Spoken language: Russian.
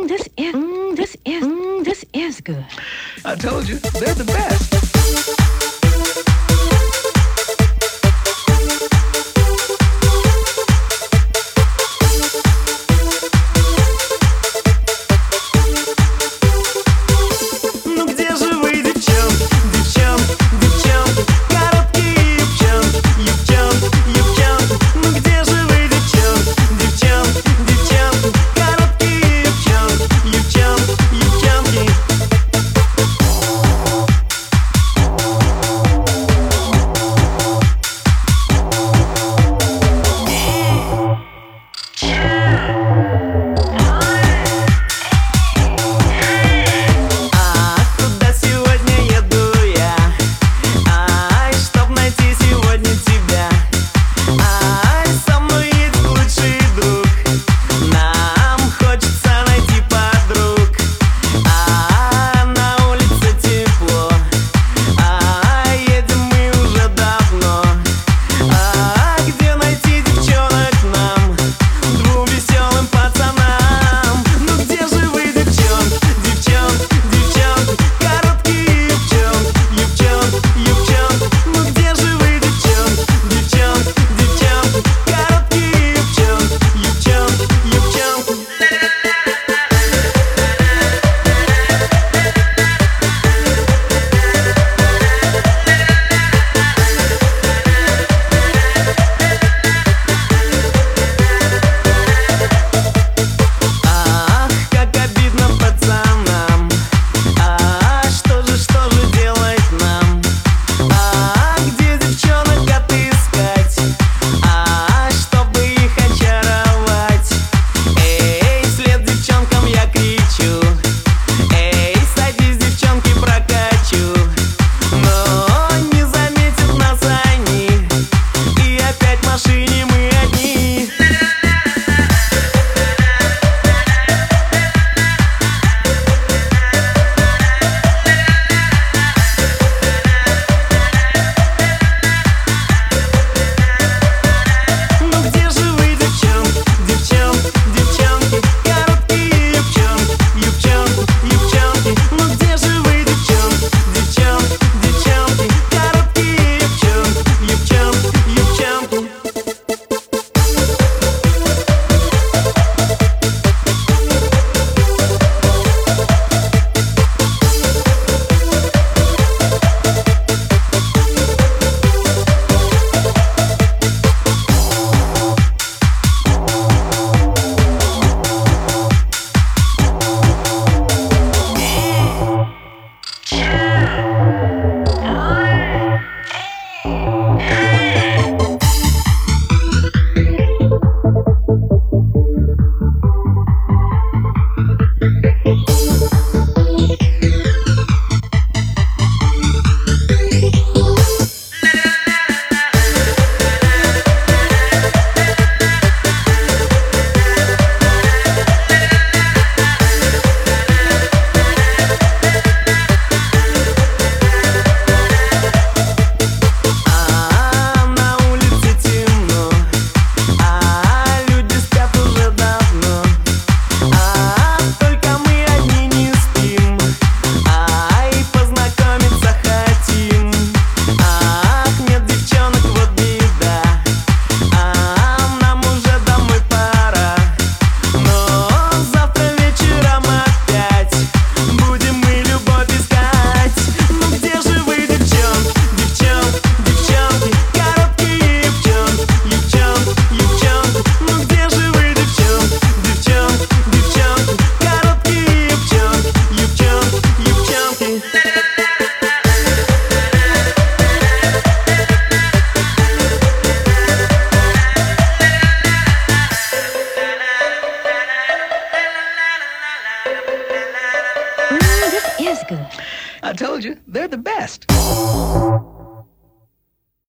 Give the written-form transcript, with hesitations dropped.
this is good. I told you, they're the best. Ну где же вы, девчонки, девчонки, девчонки, короткие юбчонки, юбчонки, юбчонки? Ну где же вы, девчонки, девчонки, девчонки, короткие юбчонки, юбчонки, юбчонки? Куда сегодня еду я? Ай, чтоб найти сегодня тебя. Ай, со мной едет лучший друг. Нам хочется найти подруг. А на улице тепло. А едем мы уже давно. А где найти девчонок нам, двум веселым пацанам? Ну где же вы, девчонки, девчонки, девчонки, короткие юбчонки, юбчонки, юбчонки? Ну где же вы, девчонки, девчонки, девчонки, короткие юбчонки, юбчонки, юбчонки? Ах, как обидно пацанам. Что же делать нам? Где девчонок отыскать? Чтобы их очаровать? Эй, вслед девчонкам я кричу. Эй, садись, девчонки, прокачу. Но не заметят нас они, и опять в машине мы одни. Ну где же вы, девчонки, девчонки, девчонки, короткие юбчонки, юбчонки, юбчонки? Ну где же вы, девчонки, девчонки, девчонки, короткие юбчонки, юбчонки, юбчонки? На улице темно. Люди спят уже давно. Только мы одни не спим. И познакомиться хотим. Нет девчонок, вот беда. Нам уже домой пора. Но завтра вечером опять будем мы любовь искать. Ну где же вы, девчонки, девчонки, девчонки, короткие юбчонки, юбчонки, юбчонки? Ну где же вы, девчонки, девчонки, девчонки, короткие юбчонки, юбчонки, юбчонки? This is good. I told you, they're the best.